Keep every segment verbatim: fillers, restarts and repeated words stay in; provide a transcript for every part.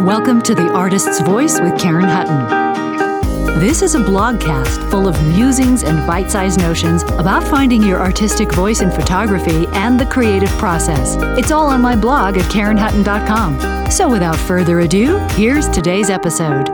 Welcome to The Artist's Voice with Karen Hutton. This is a blogcast full of musings and bite-sized notions about finding your artistic voice in photography and the creative process. It's all on my blog at karen hutton dot com. So without further ado, here's today's episode.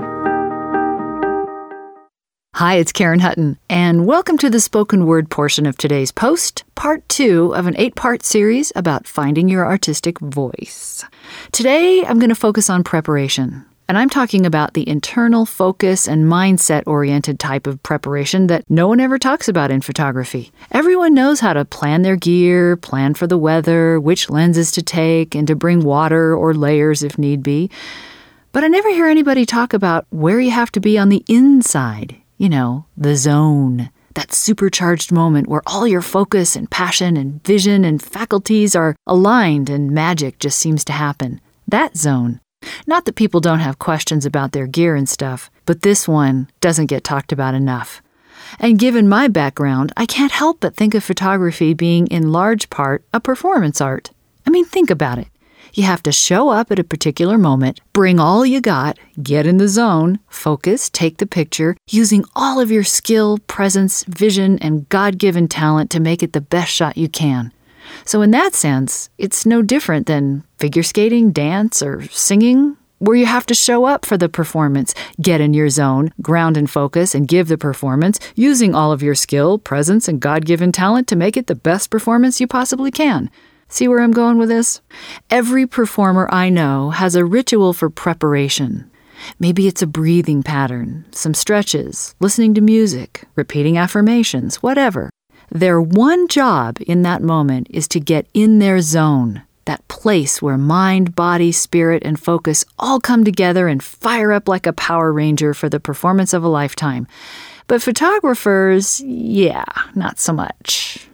Hi, it's Karen Hutton, and welcome to the spoken word portion of today's post, part two of an eight-part series about finding your artistic voice. Today, I'm going to focus on preparation, and I'm talking about the internal focus and mindset-oriented type of preparation that no one ever talks about in photography. Everyone knows how to plan their gear, plan for the weather, which lenses to take, and to bring water or layers if need be. But I never hear anybody talk about where you have to be on the inside. You know, the zone, that supercharged moment where all your focus and passion and vision and faculties are aligned and magic just seems to happen. That zone. Not that people don't have questions about their gear and stuff, but this one doesn't get talked about enough. And given my background, I can't help but think of photography being in large part a performance art. I mean, think about it. You have to show up at a particular moment, bring all you got, get in the zone, focus, take the picture, using all of your skill, presence, vision, and God-given talent to make it the best shot you can. So in that sense, it's no different than figure skating, dance, or singing, where you have to show up for the performance, get in your zone, ground and focus, and give the performance, using all of your skill, presence, and God-given talent to make it the best performance you possibly can. See where I'm going with this? Every performer I know has a ritual for preparation. Maybe it's a breathing pattern, some stretches, listening to music, repeating affirmations, whatever. Their one job in that moment is to get in their zone, that place where mind, body, spirit, and focus all come together and fire up like a Power Ranger for the performance of a lifetime. But photographers, yeah, not so much.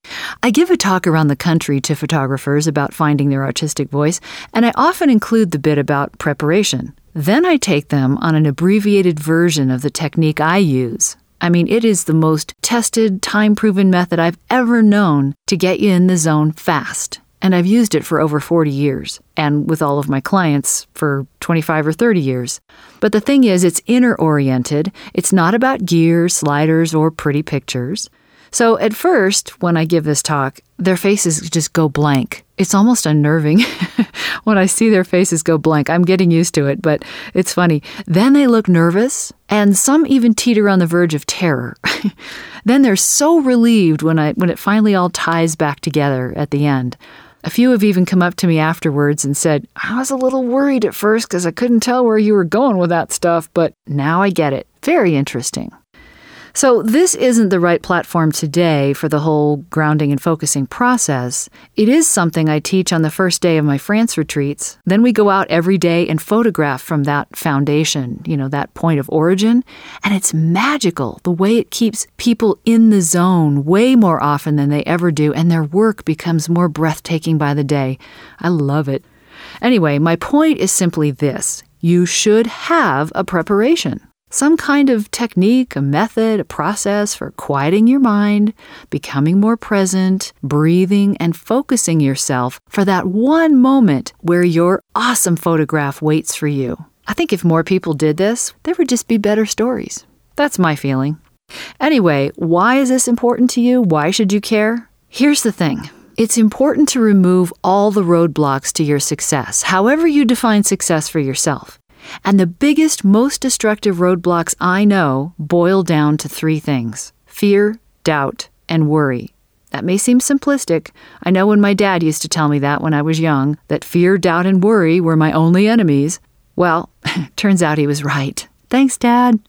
I give a talk around the country to photographers about finding their artistic voice, and I often include the bit about preparation. Then I take them on an abbreviated version of the technique I use. I mean, it is the most tested, time-proven method I've ever known to get you in the zone fast. And I've used it for over forty years, and with all of my clients for twenty-five or thirty years. But the thing is, it's inner-oriented. It's not about gear, sliders, or pretty pictures. So at first, when I give this talk, their faces just go blank. It's almost unnerving when I see their faces go blank. I'm getting used to it, but it's funny. Then they look nervous, and some even teeter on the verge of terror. Then they're so relieved when I when it finally all ties back together at the end. A few have even come up to me afterwards and said, I was a little worried at first because I couldn't tell where you were going with that stuff, but now I get it. Very interesting. So this isn't the right platform today for the whole grounding and focusing process. It is something I teach on the first day of my France retreats. Then we go out every day and photograph from that foundation, you know, that point of origin. And it's magical, the way it keeps people in the zone way more often than they ever do, and their work becomes more breathtaking by the day. I love it. Anyway, my point is simply this. You should have a preparation. Some kind of technique, a method, a process for quieting your mind, becoming more present, breathing, and focusing yourself for that one moment where your awesome photograph waits for you. I think if more people did this, there would just be better stories. That's my feeling. Anyway, why is this important to you? Why should you care? Here's the thing. It's important to remove all the roadblocks to your success, however you define success for yourself. And the biggest, most destructive roadblocks I know boil down to three things: fear, doubt, and worry. That may seem simplistic. I know when my dad used to tell me that when I was young, that fear, doubt, and worry were my only enemies. Well, turns out he was right. Thanks, Dad.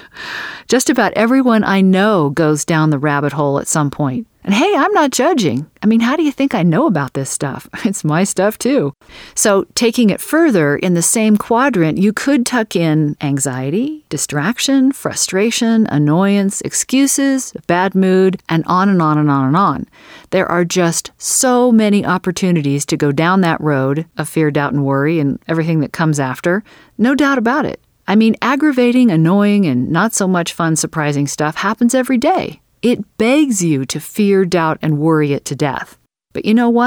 Just about everyone I know goes down the rabbit hole at some point. And hey, I'm not judging. I mean, how do you think I know about this stuff? It's my stuff too. So taking it further, in the same quadrant, you could tuck in anxiety, distraction, frustration, annoyance, excuses, bad mood, and on and on and on and on. There are just so many opportunities to go down that road of fear, doubt, and worry and everything that comes after. No doubt about it. I mean, aggravating, annoying, and not so much fun, surprising stuff happens every day. It begs you to fear, doubt, and worry it to death. But you know what?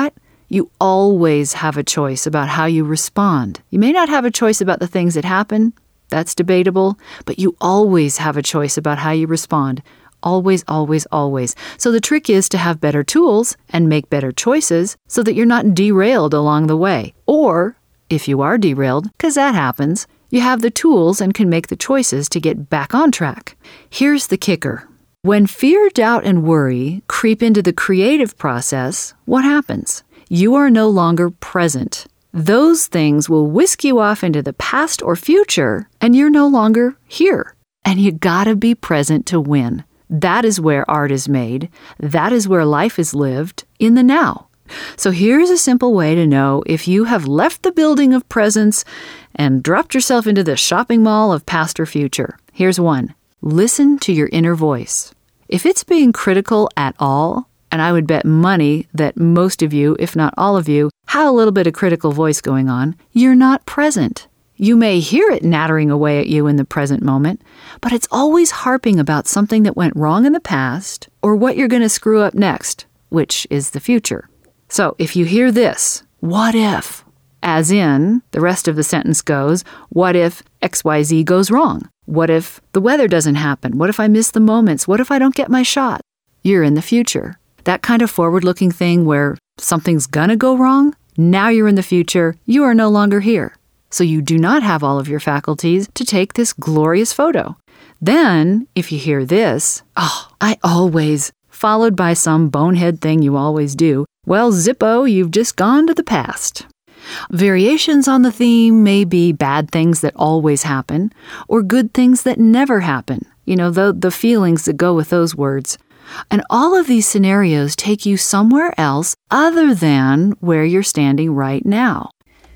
You always have a choice about how you respond. You may not have a choice about the things that happen. That's debatable. But you always have a choice about how you respond. Always, always, always. So the trick is to have better tools and make better choices so that you're not derailed along the way. Or, if you are derailed, because that happens, you have the tools and can make the choices to get back on track. Here's the kicker. When fear, doubt, and worry creep into the creative process, what happens? You are no longer present. Those things will whisk you off into the past or future, and you're no longer here. And you gotta be present to win. That is where art is made. That is where life is lived, in the now. So here's a simple way to know if you have left the building of presence and dropped yourself into the shopping mall of past or future. Here's one. Listen to your inner voice. If it's being critical at all, and I would bet money that most of you, if not all of you, have a little bit of critical voice going on, you're not present. You may hear it nattering away at you in the present moment, but it's always harping about something that went wrong in the past or what you're going to screw up next, which is the future. So if you hear this, what if, as in, the rest of the sentence goes, what if X Y Z goes wrong? What if the weather doesn't happen? What if I miss the moments? What if I don't get my shot? You're in the future. That kind of forward-looking thing where something's gonna go wrong, now you're in the future, you are no longer here. So you do not have all of your faculties to take this glorious photo. Then, if you hear this, oh, I always, followed by some bonehead thing you always do, well, Zippo, you've just gone to the past. Variations on the theme may be bad things that always happen, or good things that never happen. You know, the, the feelings that go with those words. And all of these scenarios take you somewhere else other than where you're standing right now.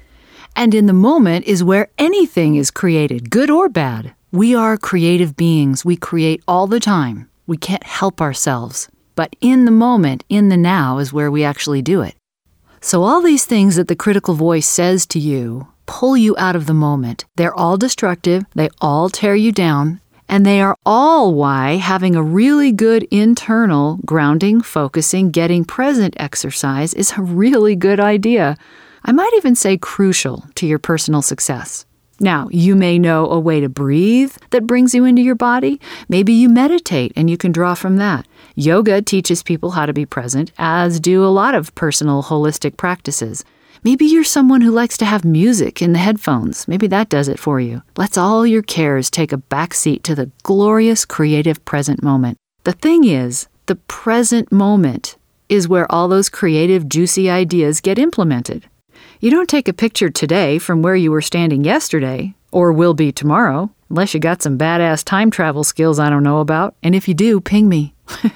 And in the moment is where anything is created, good or bad. We are creative beings. We create all the time. We can't help ourselves. But in the moment, in the now, is where we actually do it. So all these things that the critical voice says to you pull you out of the moment. They're all destructive. They all tear you down. And they are all why having a really good internal grounding, focusing, getting present exercise is a really good idea. I might even say crucial to your personal success. Now, you may know a way to breathe that brings you into your body. Maybe you meditate and you can draw from that. Yoga teaches people how to be present, as do a lot of personal holistic practices. Maybe you're someone who likes to have music in the headphones. Maybe that does it for you. Lets all your cares take a backseat to the glorious creative present moment. The thing is, the present moment is where all those creative, juicy ideas get implemented. You don't take a picture today from where you were standing yesterday, or will be tomorrow, unless you got some badass time travel skills I don't know about. And if you do, ping me.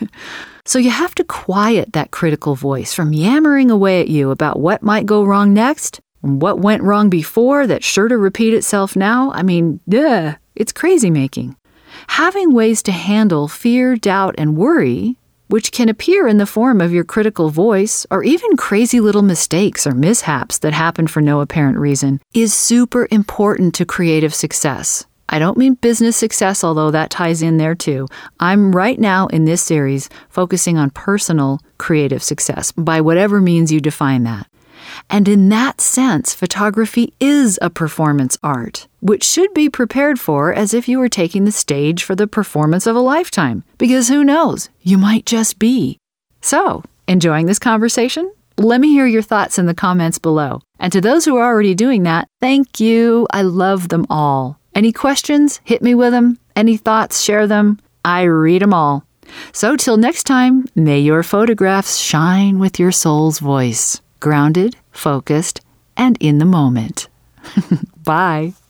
So you have to quiet that critical voice from yammering away at you about what might go wrong next, and what went wrong before that's sure to repeat itself now. I mean, duh, it's crazy making. Having ways to handle fear, doubt, and worry, which can appear in the form of your critical voice or even crazy little mistakes or mishaps that happen for no apparent reason, is super important to creative success. I don't mean business success, although that ties in there too. I'm right now in this series focusing on personal creative success, by whatever means you define that. And in that sense, photography is a performance art, which should be prepared for as if you were taking the stage for the performance of a lifetime. Because who knows, you might just be. So, enjoying this conversation? Let me hear your thoughts in the comments below. And to those who are already doing that, thank you. I love them all. Any questions? Hit me with them. Any thoughts? Share them. I read them all. So till next time, may your photographs shine with your soul's voice. Grounded, focused, and in the moment. Bye.